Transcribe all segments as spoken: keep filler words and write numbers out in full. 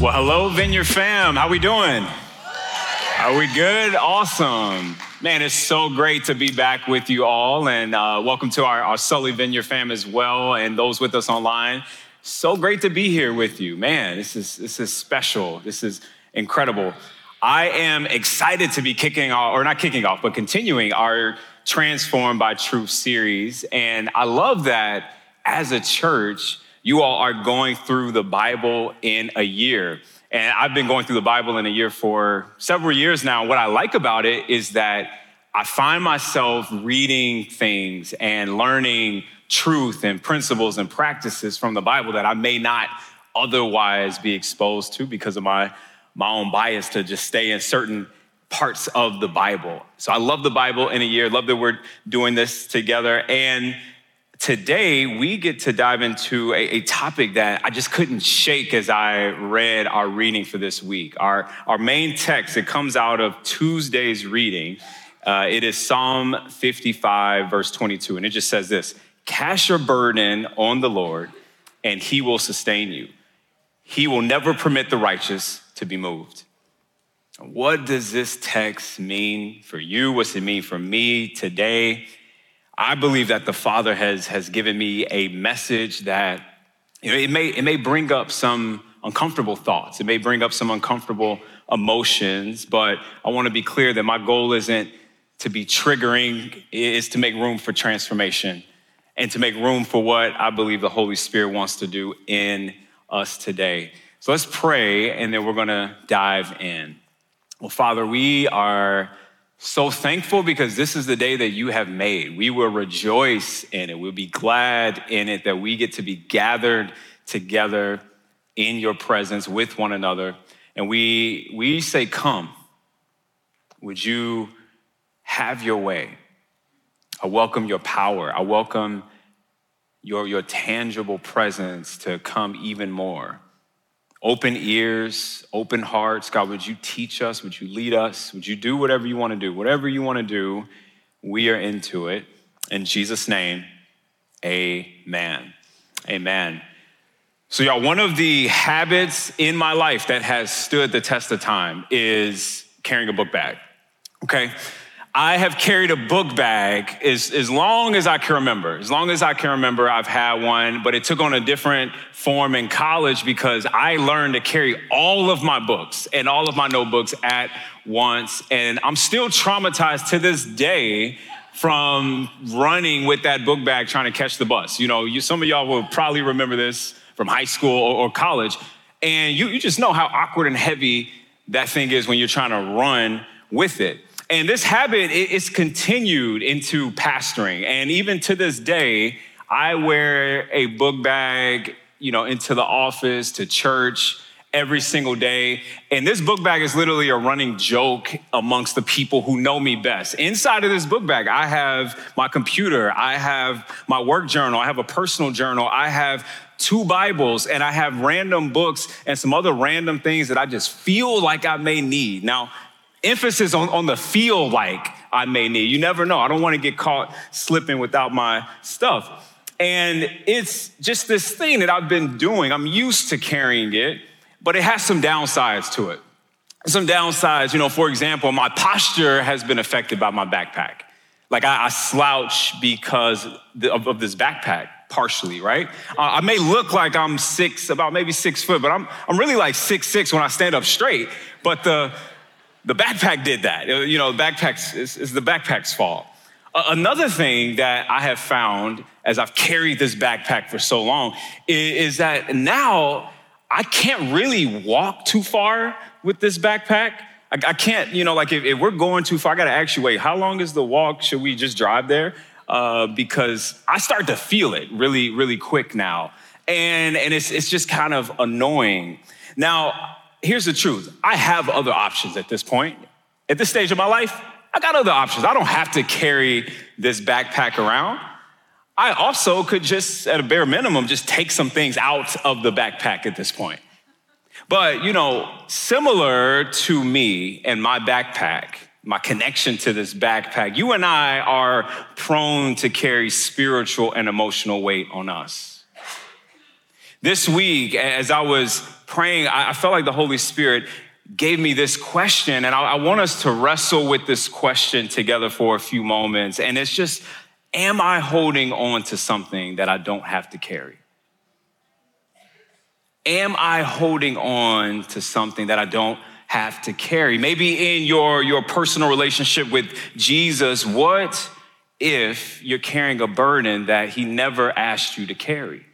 Well, hello, Vineyard fam. How we doing? Are we good? Awesome. Man, it's so great to be back with you all, and uh, welcome to our, our Sully Vineyard fam as well, and those with us online. So great to be here with you. Man, this is this is special. This is incredible. I am excited to be kicking off, or not kicking off, but continuing our Transformed by Truth series, and I love that as a church, you all are going through the Bible in a year. And I've been going through the Bible in a year for several years now. What I like about it is that I find myself reading things and learning truth and principles and practices from the Bible that I may not otherwise be exposed to because of my, my own bias to just stay in certain parts of the Bible. So I love the Bible in a year. Love that we're doing this together. And today, we get to dive into a, a topic that I just couldn't shake as I read our reading for this week. Our, our main text, it comes out of Tuesday's reading. Uh, it is Psalm fifty-five, verse twenty-two, and it just says this: "Cast your burden on the Lord, and he will sustain you. He will never permit the righteous to be moved." What does this text mean for you? What's it mean for me today? I believe that the Father has, has given me a message that, you know, it may, it may bring up some uncomfortable thoughts. It may bring up some uncomfortable emotions, but I want to be clear that my goal isn't to be triggering, it's to make room for transformation and to make room for what I believe the Holy Spirit wants to do in us today. So let's pray, and then we're going to dive in. Well, Father, we are so thankful because this is the day that you have made. We will rejoice in it. We'll be glad in it that we get to be gathered together in your presence with one another. And we, we say, come, would you have your way? I welcome your power. I welcome your, your tangible presence to come even more. Open ears, open hearts. God, would you teach us? Would you lead us? Would you do whatever you want to do? Whatever you want to do, we are into it. In Jesus' name, amen. Amen. So y'all, one of the habits in my life that has stood the test of time is carrying a book bag, okay? I have carried a book bag as, as long as I can remember. As long as I can remember, I've had one, but it took on a different form in college because I learned to carry all of my books and all of my notebooks at once. And I'm still traumatized to this day from running with that book bag trying to catch the bus. You know, you, some of y'all will probably remember this from high school or, or college. And you, you just know how awkward and heavy that thing is when you're trying to run with it. And this habit is continued into pastoring. And even to this day, I wear a book bag, you know, into the office, to church every single day. And this book bag is literally a running joke amongst the people who know me best. Inside of this book bag, I have my computer, I have my work journal, I have a personal journal, I have two Bibles, and I have random books and some other random things that I just feel like I may need. Now, emphasis on, on the feel like I may need. You never know. I don't want to get caught slipping without my stuff. And it's just this thing that I've been doing. I'm used to carrying it, but it has some downsides to it. Some downsides, you know, for example, my posture has been affected by my backpack. Like I, I slouch because of, of this backpack, partially, right? Uh, I may look like I'm six, about maybe six foot, but I'm I'm really like six six when I stand up straight. But the The backpack did that. You know, backpacks is, is the backpack's fault. Uh, another thing that I have found as I've carried this backpack for so long is, is that now I can't really walk too far with this backpack. I, I can't, you know, like if, if we're going too far, I got to ask you, wait, how long is the walk? Should we just drive there? Uh, because I start to feel it really, really quick now. And, and it's, it's just kind of annoying. Now, here's the truth. I have other options at this point. At this stage of my life, I got other options. I don't have to carry this backpack around. I also could just, at a bare minimum, just take some things out of the backpack at this point. But, you know, similar to me and my backpack, my connection to this backpack, you and I are prone to carry spiritual and emotional weight on us. This week, as I was praying, I felt like the Holy Spirit gave me this question, and I want us to wrestle with this question together for a few moments. And it's just, am I holding on to something that I don't have to carry? Am I holding on to something that I don't have to carry? Maybe in your, your personal relationship with Jesus, what if you're carrying a burden that he never asked you to carry?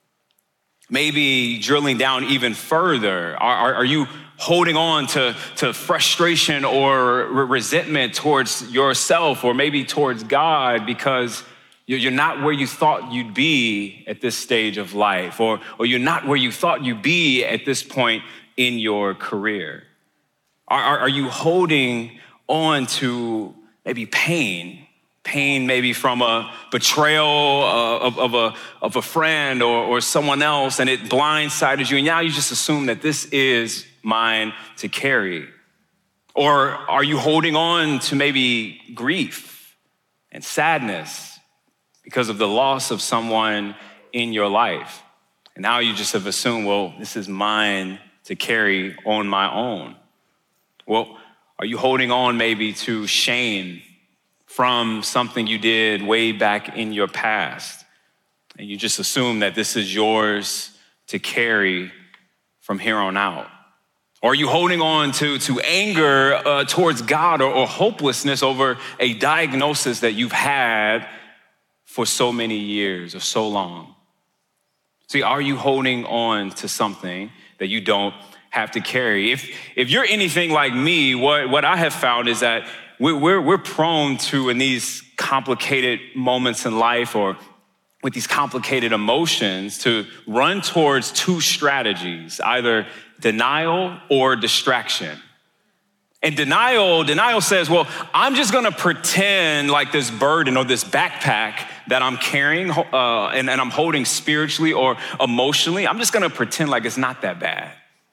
Maybe drilling down even further, are, are, are you holding on to, to frustration or re- resentment towards yourself or maybe towards God because you're not where you thought you'd be at this stage of life, or, or you're not where you thought you'd be at this point in your career? Are, are, are you holding on to maybe pain? Pain maybe from a betrayal uh, of, of, a, of a friend or, or someone else, and it blindsided you, and now you just assume that this is mine to carry? Or are you holding on to maybe grief and sadness because of the loss of someone in your life? And now you just have assumed, well, this is mine to carry on my own. Well, are you holding on maybe to shame from something you did way back in your past, and you just assume that this is yours to carry from here on out? Or are you holding on to, to anger uh, towards God, or, or hopelessness over a diagnosis that you've had for so many years or so long? See, are you holding on to something that you don't have to carry? If, if you're anything like me, what, what I have found is that we're, we're, we're prone to, in these complicated moments in life or with these complicated emotions, to run towards two strategies, either denial or distraction. And denial, denial says, well, I'm just gonna pretend like this burden or this backpack that I'm carrying uh, and, and I'm holding spiritually or emotionally, I'm just gonna pretend like it's not that bad.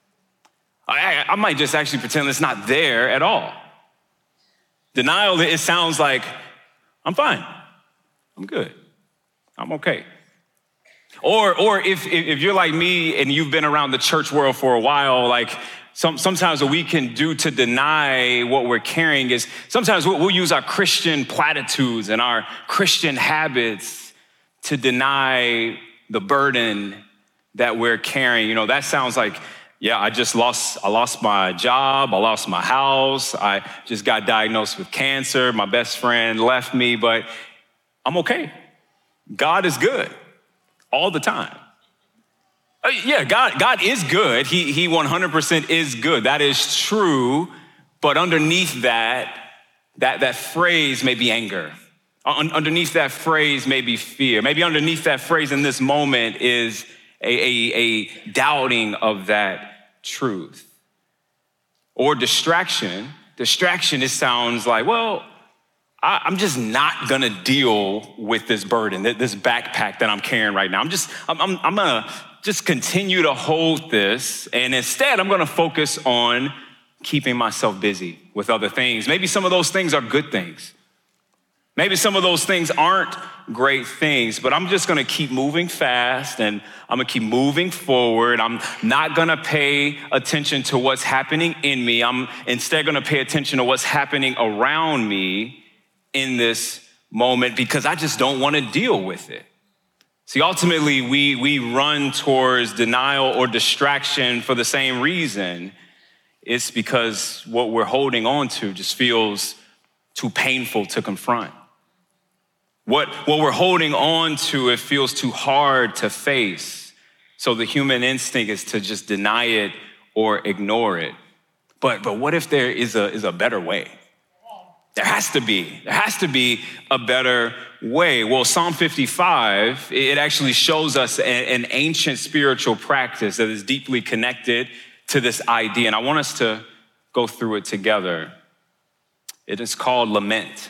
I, I might just actually pretend it's not there at all. Denial, it sounds like, I'm fine, I'm good, I'm okay. Or, or if, if you're like me and you've been around the church world for a while, like some, sometimes what we can do to deny what we're carrying is sometimes we'll, we'll use our Christian platitudes and our Christian habits to deny the burden that we're carrying. You know, that sounds like, yeah, I just lost, I lost my job, I lost my house, I just got diagnosed with cancer, my best friend left me, but I'm okay. God is good all the time. Uh, yeah, God, God is good. He, he one hundred percent is good. That is true, but underneath that, that, that phrase may be anger. Un- underneath that phrase may be fear. Maybe underneath that phrase in this moment is a, a, a doubting of that truth. Or distraction. Distraction, it sounds like, well, I, I'm just not gonna deal with this burden, this backpack that I'm carrying right now. I'm just, I'm, I'm, I'm gonna just continue to hold this, and instead I'm gonna focus on keeping myself busy with other things. Maybe some of those things are good things. Maybe some of those things aren't great things, but I'm just gonna keep moving fast and I'm gonna keep moving forward. I'm not gonna pay attention to what's happening in me. I'm instead gonna pay attention to what's happening around me in this moment because I just don't wanna deal with it. See, ultimately, we, we run towards denial or distraction for the same reason. It's because what we're holding on to just feels too painful to confront. What, what we're holding on to, it feels too hard to face. So the human instinct is to just deny it or ignore it. But, but what if there is a, is a better way? There has to be. There has to be a better way. Well, Psalm fifty-five, it actually shows us a, an ancient spiritual practice that is deeply connected to this idea. And I want us to go through it together. It is called lament.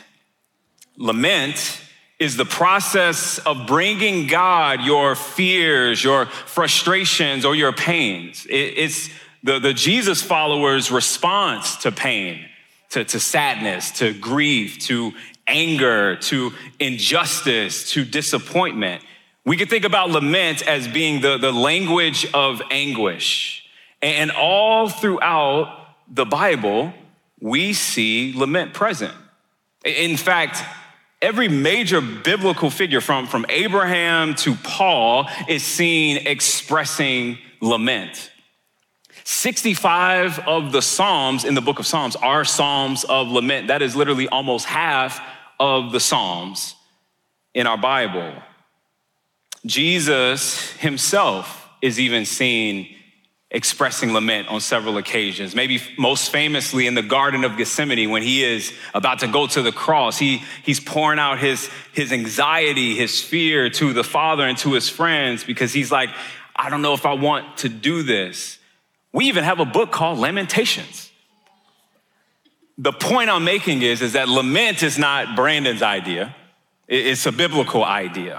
Lament is the process of bringing God your fears, your frustrations, or your pains. It, it's the, the Jesus followers' response to pain, to, to sadness, to grief, to anger, to injustice, to disappointment. We could think about lament as being the, the language of anguish. And all throughout the Bible, we see lament present. In fact, every major biblical figure from, from Abraham to Paul is seen expressing lament. sixty-five of the Psalms in the book of Psalms are Psalms of lament. That is literally almost half of the Psalms in our Bible. Jesus himself is even seen expressing lament on several occasions. Maybe most famously in the Garden of Gethsemane when he is about to go to the cross. He, he's pouring out his, his anxiety, his fear to the Father and to his friends because he's like, I don't know if I want to do this. We even have a book called Lamentations. The point I'm making is, is that lament is not Brandon's idea. It's a biblical idea.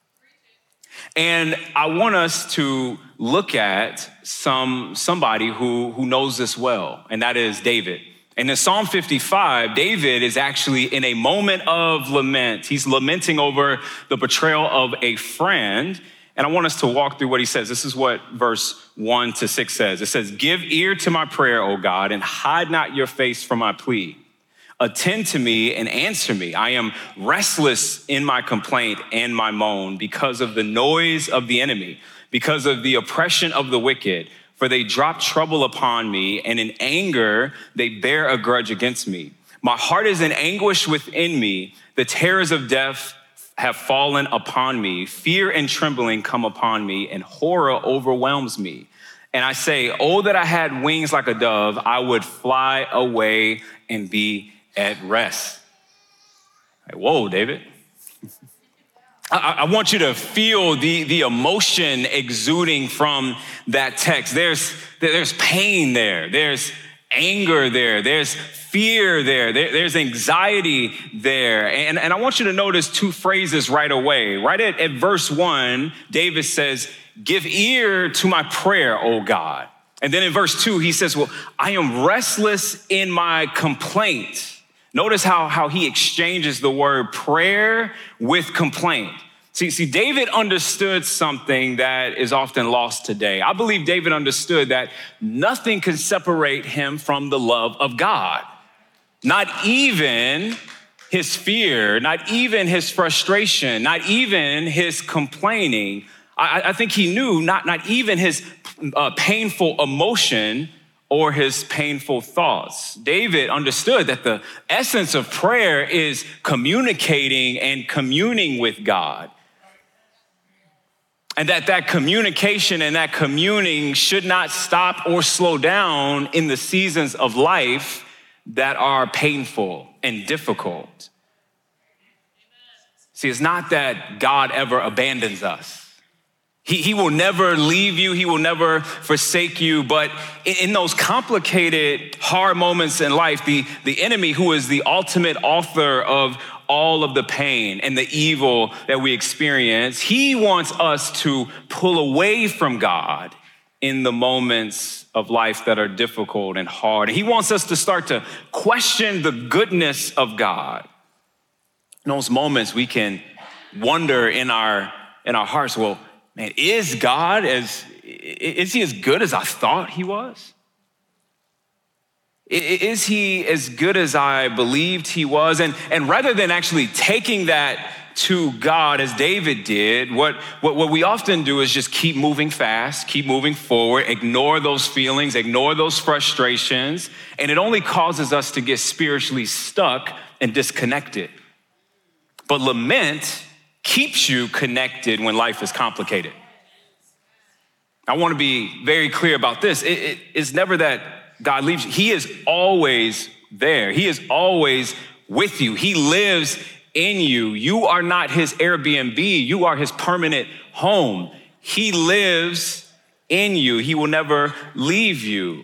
And I want us to look at some somebody who, who knows this well, and that is David. And in Psalm fifty-five, David is actually in a moment of lament. He's lamenting over the betrayal of a friend. And I want us to walk through what he says. This is what verse one to six says. It says, give ear to my prayer, O God, and hide not your face from my plea. Attend to me and answer me. I am restless in my complaint and my moan because of the noise of the enemy, because of the oppression of the wicked. For they drop trouble upon me, and in anger they bear a grudge against me. My heart is in anguish within me. The terrors of death have fallen upon me. Fear and trembling come upon me, and horror overwhelms me. And I say, oh, that I had wings like a dove, I would fly away and be at rest. Like, whoa, David. I, I want you to feel the, the emotion exuding from that text. There's, there's pain there. There's anger there. There's fear there. there there's anxiety there. And, and I want you to notice two phrases right away. Right at, at verse one, David says, give ear to my prayer, O God. And then in verse two, he says, well, I am restless in my complaint. Notice how, how he exchanges the word prayer with complaint. See, see, David understood something that is often lost today. I believe David understood that nothing can separate him from the love of God. Not even his fear, not even his frustration, not even his complaining. I, I think he knew not, not even his uh, painful emotion or his painful thoughts. David understood that the essence of prayer is communicating and communing with God. And that that communication and that communing should not stop or slow down in the seasons of life that are painful and difficult. See, it's not that God ever abandons us. He, he will never leave you. He will never forsake you. But in, in those complicated, hard moments in life, the, the enemy, who is the ultimate author of all of the pain and the evil that we experience, he wants us to pull away from God in the moments of life that are difficult and hard. And he wants us to start to question the goodness of God. In those moments, we can wonder in our, in our hearts, well, man, is God as, is he as good as I thought he was? Is he as good as I believed he was? And, and rather than actually taking that to God as David did, what, what, what we often do is just keep moving fast, keep moving forward, ignore those feelings, ignore those frustrations, and it only causes us to get spiritually stuck and disconnected. But lament keeps you connected when life is complicated. I want to be very clear about this. It, it, it's never that God leaves you. He is always there. He is always with you. He lives in you. You are not his Airbnb. You are his permanent home. He lives in you. He will never leave you.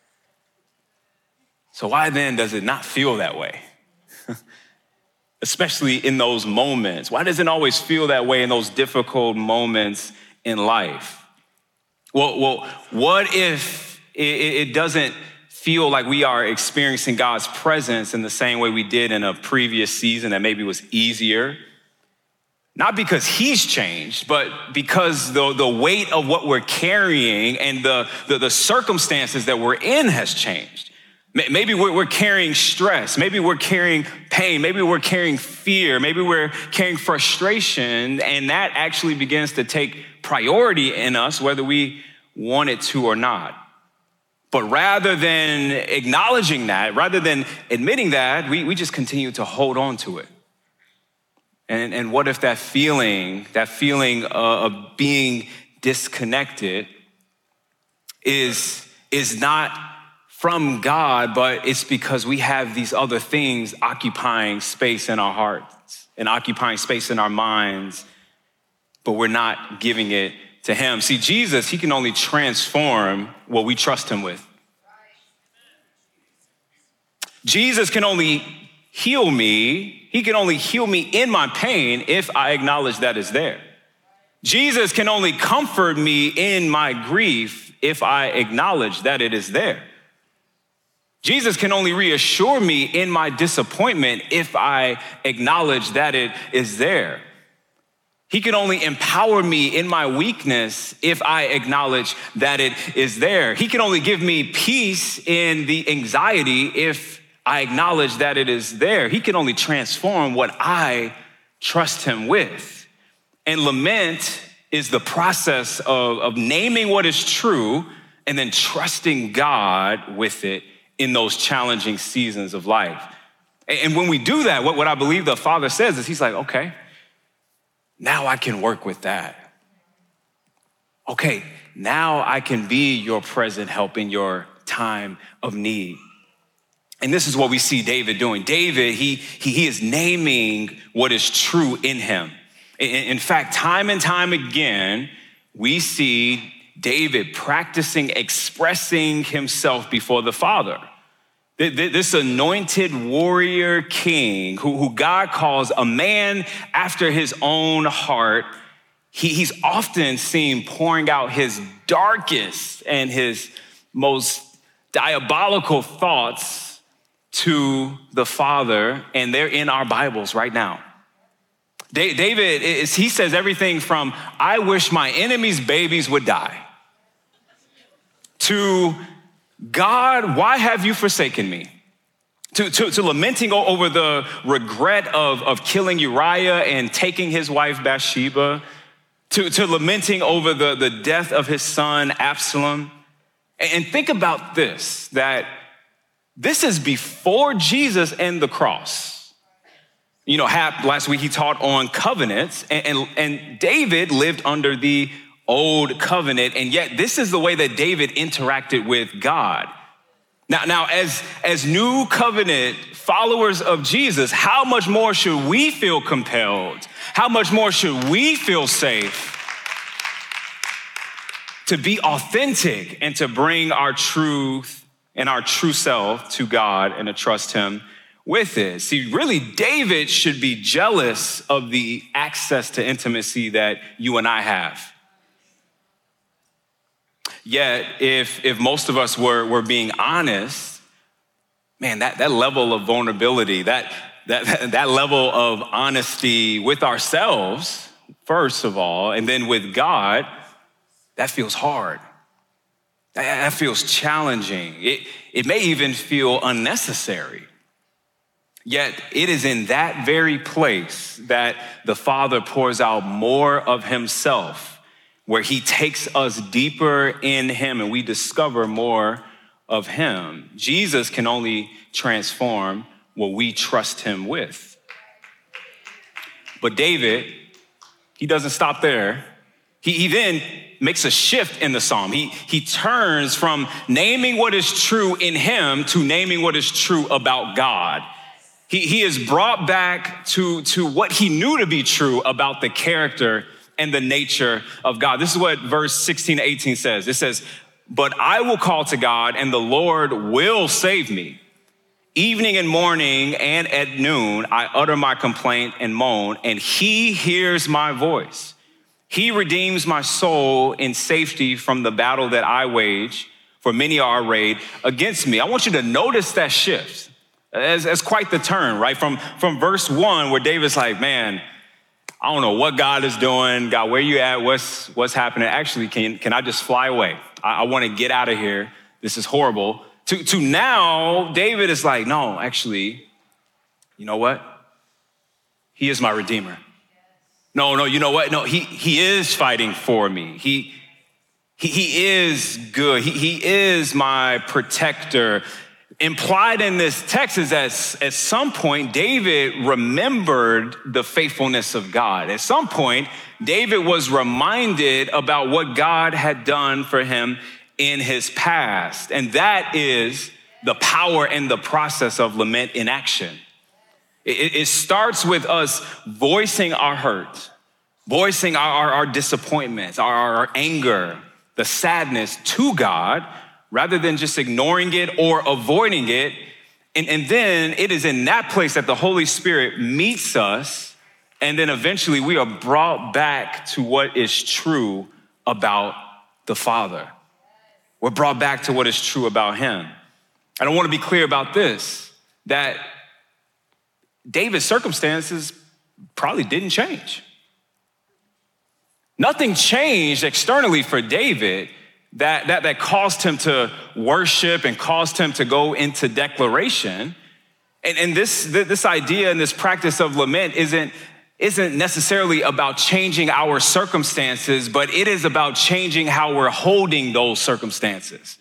So why then does it not feel that way? Especially in those moments. Why does it always feel that way in those difficult moments in life? Well, well what if it doesn't feel like we are experiencing God's presence in the same way we did in a previous season that maybe was easier, Not because he's changed, but because the, the weight of what we're carrying and the, the, the circumstances that we're in has changed. Maybe we're, we're carrying stress. Maybe we're carrying pain. Maybe we're carrying fear. Maybe we're carrying frustration. And that actually begins to take priority in us, whether we want it to or not. But rather than acknowledging that, rather than admitting that, we, we just continue to hold on to it. And, and what if that feeling, that feeling of being disconnected is, is not from God, but it's because we have these other things occupying space in our hearts and occupying space in our minds, but we're not giving it to him. See, Jesus, he can only transform what we trust him with. Jesus can only heal me. He can only heal me in my pain if I acknowledge that it's there. Jesus can only comfort me in my grief if I acknowledge that it is there. Jesus can only reassure me in my disappointment if I acknowledge that it is there. He can only empower me in my weakness if I acknowledge that it is there. He can only give me peace in the anxiety if I acknowledge that it is there. He can only transform what I trust him with. And lament is the process of, of naming what is true and then trusting God with it in those challenging seasons of life. And when we do that, what, what I believe the Father says is he's like, okay, now I can work with that. Okay, now I can be your present help in your time of need. And this is what we see David doing. David, he, he, he is naming what is true in him. In, in fact, time and time again, we see David practicing expressing himself before the Father. This anointed warrior king who, who God calls a man after his own heart, he, he's often seen pouring out his darkest and his most diabolical thoughts to the Father, and they're in our Bibles right now. David, is, he says everything from, I wish my enemies' babies would die, to, God, why have you forsaken me? To, to, to lamenting over the regret of, of killing Uriah and taking his wife Bathsheba, to, to lamenting over the, the death of his son Absalom. And think about this, that this is before Jesus and the cross. You know, last week he taught on covenants, and, and, and David lived under the old covenant, and yet this is the way that David interacted with God. Now, now as, as new covenant followers of Jesus, how much more should we feel compelled? How much more should we feel safe to be authentic and to bring our truth and our true self to God and to trust him with it? See, really, David should be jealous of the access to intimacy that you and I have. Yet, if, if most of us were, were being honest, man, that, that level of vulnerability, that, that, that level of honesty with ourselves, first of all, and then with God, that feels hard. That feels challenging. It, it may even feel unnecessary. Yet it is in that very place that the Father pours out more of himself, where he takes us deeper in him and we discover more of him. Jesus can only transform what we trust him with. But David, he doesn't stop there. He, he then makes a shift in the psalm. He, he turns from naming what is true in him to naming what is true about God. He, he is brought back to, to what he knew to be true about the character and the nature of God. This is what verse sixteen to eighteen says. It says, but I will call to God and the Lord will save me. Evening and morning and at noon, I utter my complaint and moan, and he hears my voice. He redeems my soul in safety from the battle that I wage, for many are arrayed against me. I want you to notice that shift. As, as quite the turn, right? From, from verse one, where David's like, man, I don't know what God is doing. God, where you at? What's what's happening? Actually, can, can I just fly away? I, I want to get out of here. This is horrible. To, to now, David is like, no, actually, you know what? He is my redeemer. No, no, you know what? No, he, he is fighting for me. He, he, he is good. He, he is my protector. Implied in this text is that at some point, David remembered the faithfulness of God. At some point, David was reminded about what God had done for him in his past. And that is the power and the process of lament in action. It, it starts with us voicing our hurt, voicing our, our, our disappointments, our, our anger, the sadness to God, rather than just ignoring it or avoiding it. And, and then it is in that place that the Holy Spirit meets us, and then eventually we are brought back to what is true about the Father. We're brought back to what is true about him. And I want to be clear about this, that David's circumstances probably didn't change. Nothing changed externally for David that, that, that caused him to worship and caused him to go into declaration. And, and this, this idea and this practice of lament isn't, isn't necessarily about changing our circumstances, but it is about changing how we're holding those circumstances.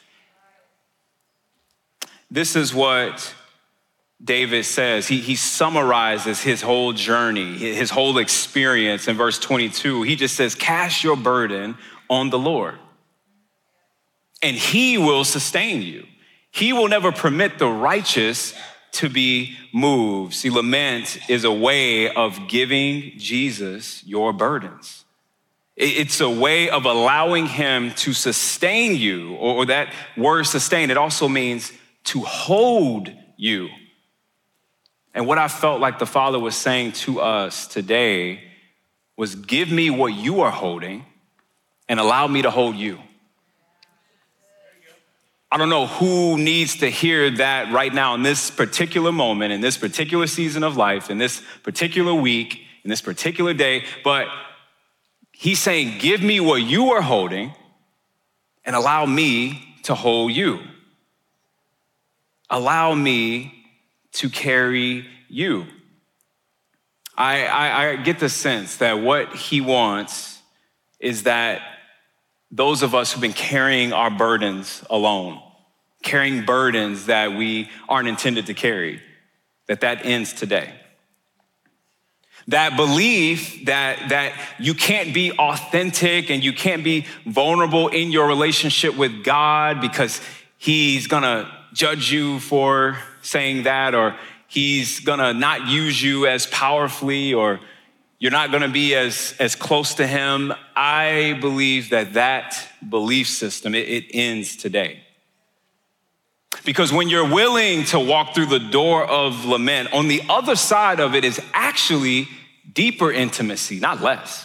This is what David says. He, he summarizes his whole journey, his whole experience in verse twenty-two. He just says, cast your burden on the Lord, and he will sustain you. He will never permit the righteous to be moved. See, lament is a way of giving Jesus your burdens. It's a way of allowing him to sustain you, or that word sustain, it also means to hold you. And what I felt like the Father was saying to us today was, give me what you are holding and allow me to hold you. I don't know who needs to hear that right now in this particular moment, in this particular season of life, in this particular week, in this particular day, but he's saying, give me what you are holding and allow me to hold you. Allow me to carry you. I, I, I get the sense that what he wants is that those of us who've been carrying our burdens alone, carrying burdens that we aren't intended to carry, that that ends today. That belief that, that you can't be authentic and you can't be vulnerable in your relationship with God because he's gonna judge you for saying that, or he's gonna not use you as powerfully, or you're not gonna be as, as close to him. I believe that that belief system, it, it ends today. Because when you're willing to walk through the door of lament, on the other side of it is actually deeper intimacy, not less.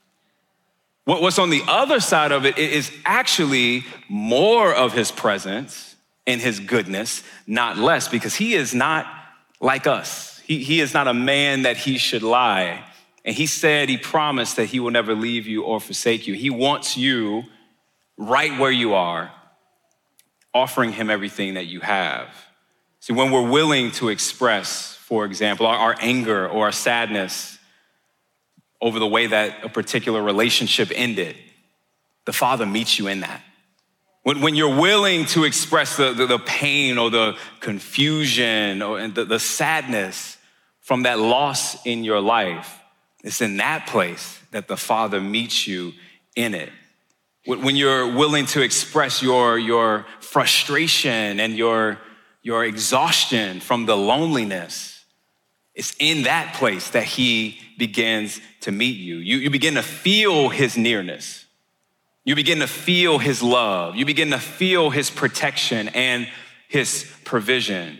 What's on the other side of it is actually more of his presence and his goodness, not less, because he is not like us. He, he is not a man that he should lie. And he said, he promised that he will never leave you or forsake you. He wants you right where you are, offering him everything that you have. See, when we're willing to express, for example, our, our anger or our sadness over the way that a particular relationship ended, the Father meets you in that. When, when you're willing to express the, the, the pain or the confusion or the, the sadness from that loss in your life, it's in that place that the Father meets you in it. When you're willing to express your, your frustration and your, your exhaustion from the loneliness, it's in that place that he begins to meet you. You, you begin to feel his nearness. You begin to feel his love. You begin to feel his protection and his provision.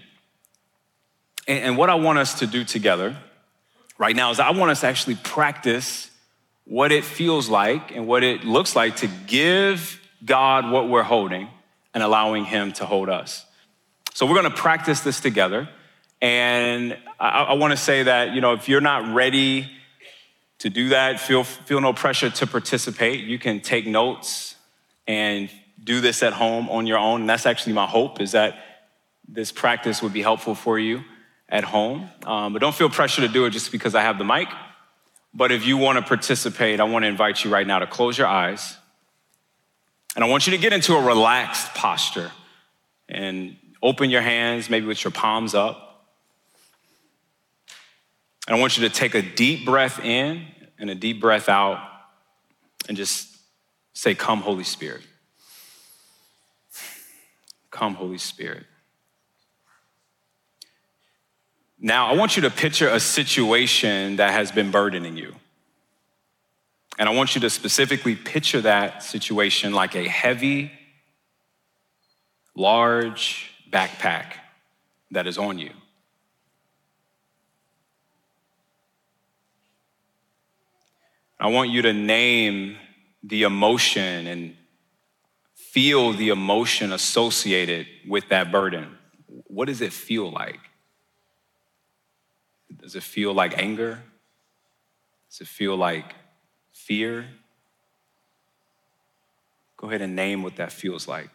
And, and what I want us to do together right now is I want us to actually practice what it feels like and what it looks like to give God what we're holding and allowing him to hold us. So we're gonna practice this together. And I, I wanna say that, you know, if you're not ready to do that, feel, feel no pressure to participate. You can take notes and do this at home on your own. And that's actually my hope, is that this practice would be helpful for you at home. Um, but don't feel pressure to do it just because I have the mic. But if you want to participate, I want to invite you right now to close your eyes. And I want you to get into a relaxed posture and open your hands, maybe with your palms up. And I want you to take a deep breath in and a deep breath out and just say, "Come, Holy Spirit. Come, Holy Spirit." Now, I want you to picture a situation that has been burdening you. And I want you to specifically picture that situation like a heavy, large backpack that is on you. I want you to name the emotion and feel the emotion associated with that burden. What does it feel like? Does it feel like anger? Does it feel like fear? Go ahead and name what that feels like.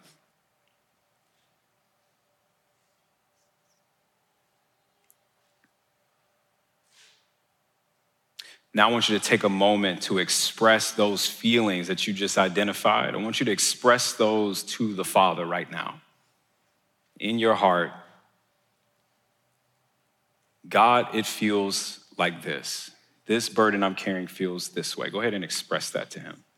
Now I want you to take a moment to express those feelings that you just identified. I want you to express those to the Father right now. In your heart, God, it feels like this. This burden I'm carrying feels this way. Go ahead and express that to him.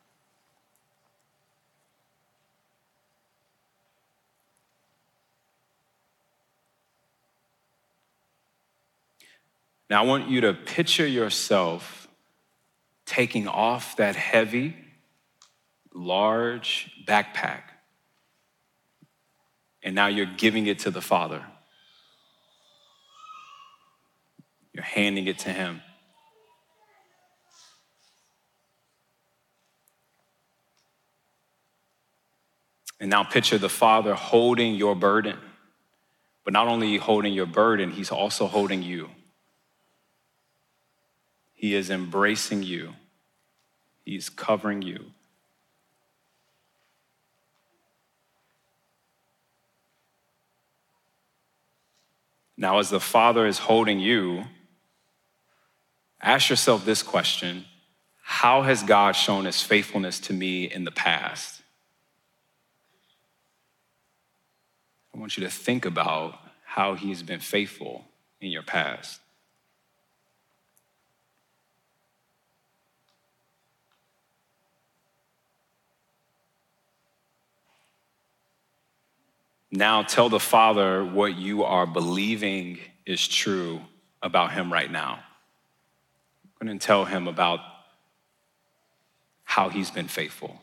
Now I want you to picture yourself taking off that heavy, large backpack, and now you're giving it to the Father. You're handing it to him. And now picture the Father holding your burden, but not only holding your burden, he's also holding you. He is embracing you. He's covering you. Now, as the Father is holding you, ask yourself this question: how has God shown his faithfulness to me in the past? I want you to think about how he's been faithful in your past. Now tell the Father what you are believing is true about him right now. I'm going to tell him about how he's been faithful.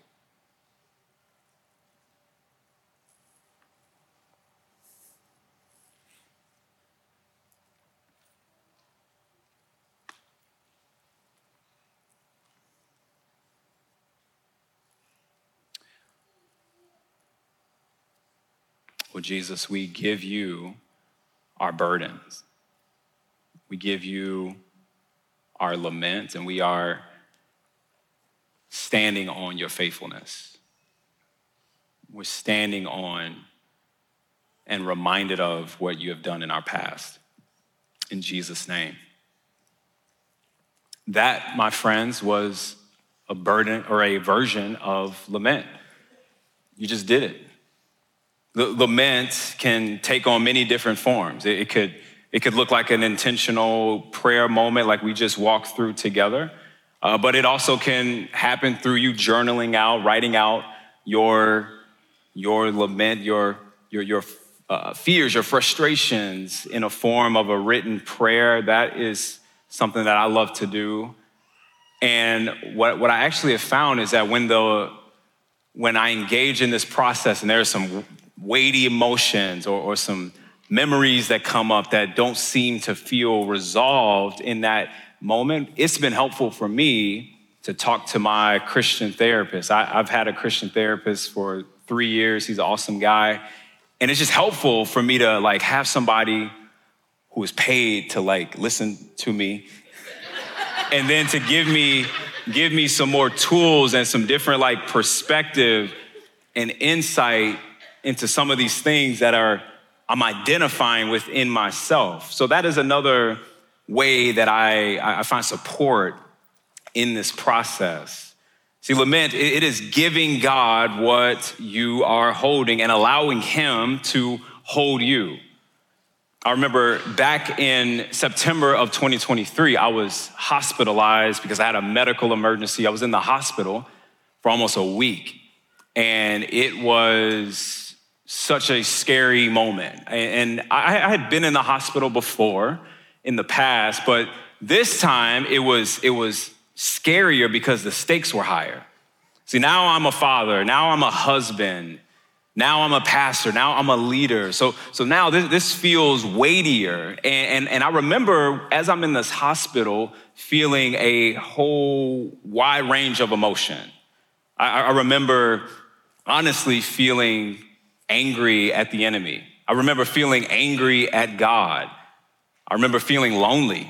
Well, Jesus, we give you our burdens. We give you our lament, and we are standing on your faithfulness. We're standing on and reminded of what you have done in our past. In Jesus' name. That, my friends, was a burden or a version of lament. You just did it. Lament can take on many different forms. It could, it could look like an intentional prayer moment like we just walked through together, uh, but it also can happen through you journaling out, writing out your, your lament, your, your, your uh, fears, your frustrations in a form of a written prayer. That is something that I love to do. And what, what I actually have found is that when, the, when I engage in this process and there are some weighty emotions or, or some memories that come up that don't seem to feel resolved in that moment, it's been helpful for me to talk to my Christian therapist. I, I've had a Christian therapist for three years. He's an awesome guy. And it's just helpful for me to like have somebody who is paid to like listen to me and then to give me, give me some more tools and some different like perspective and insight into some of these things that are I'm identifying within myself. So that is another way that I, I find support in this process. See, lament, it is giving God what you are holding and allowing him to hold you. I remember back in September of twenty twenty-three, I was hospitalized because I had a medical emergency. I was in the hospital for almost a week, and it was such a scary moment. And I, I had been in the hospital before in the past, but this time it was, it was scarier because the stakes were higher. See, now I'm a father, now I'm a husband, now I'm a pastor, now I'm a leader. So, so now this, this feels weightier. And, and, and I remember as I'm in this hospital feeling a whole wide range of emotion. I, I remember honestly feeling angry at the enemy. I remember feeling angry at God. I remember feeling lonely.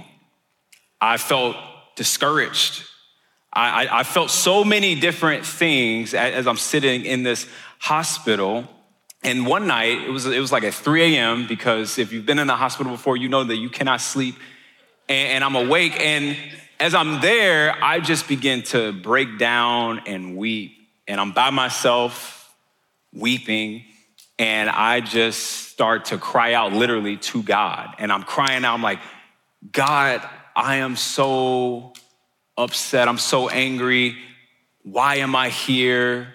I felt discouraged. I, I, I felt so many different things as, as I'm sitting in this hospital. And one night, it was, it was like at three a.m. because if you've been in the hospital before, you know that you cannot sleep. And, and I'm awake. And as I'm there, I just begin to break down and weep. And I'm by myself, weeping. And I just start to cry out literally to God. And I'm crying out, I'm like, God, I am so upset. I'm so angry. Why am I here?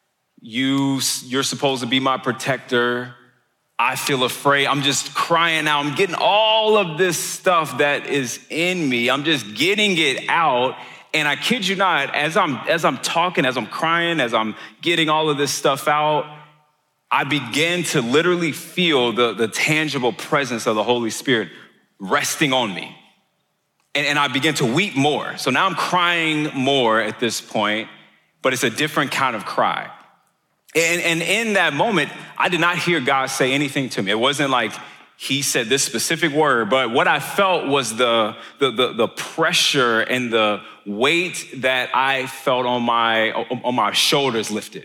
You, you're supposed to be my protector. I feel afraid. I'm just crying out. I'm getting all of this stuff that is in me. I'm just getting it out. And I kid you not, as I'm, as I'm talking, as I'm crying, as I'm getting all of this stuff out, I began to literally feel the, the tangible presence of the Holy Spirit resting on me. And, and I began to weep more. So now I'm crying more at this point, but it's a different kind of cry. And, and in that moment, I did not hear God say anything to me. It wasn't like he said this specific word, but what I felt was the, the, the, the pressure and the weight that I felt on my, on my shoulders lifted.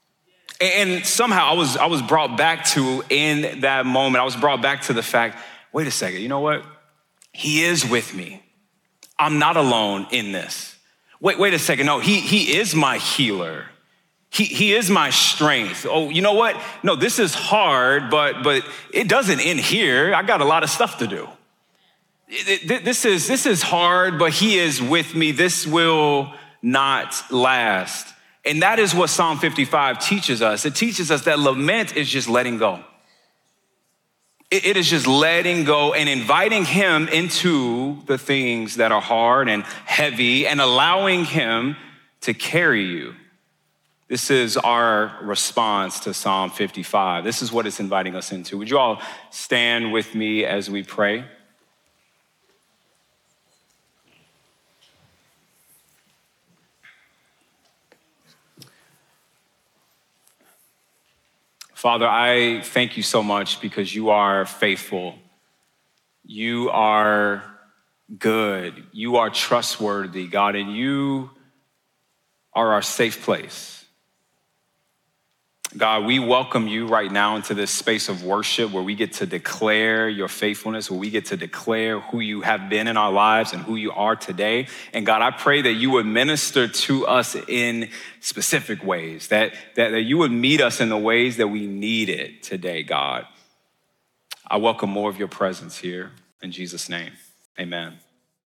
And somehow I was, I was brought back to, in that moment, I was brought back to the fact, wait a second, you know what? He is with me. I'm not alone in this. Wait, wait a second, no, he, he is my healer. He, he is my strength. Oh, you know what? No, this is hard, but, but it doesn't end here. I got a lot of stuff to do. It, it, this is, this is hard, but he is with me. This will not last. And that is what Psalm fifty-five teaches us. It teaches us that lament is just letting go. It, it is just letting go and inviting him into the things that are hard and heavy and allowing him to carry you. This is our response to Psalm fifty-five. This is what it's inviting us into. Would you all stand with me as we pray? Father, I thank you so much because you are faithful. You are good. You are trustworthy, God, and you are our safe place. God, we welcome you right now into this space of worship where we get to declare your faithfulness, where we get to declare who you have been in our lives and who you are today. And God, I pray that you would minister to us in specific ways, that, that, that you would meet us in the ways that we need it today, God. I welcome more of your presence here. In Jesus' name, amen.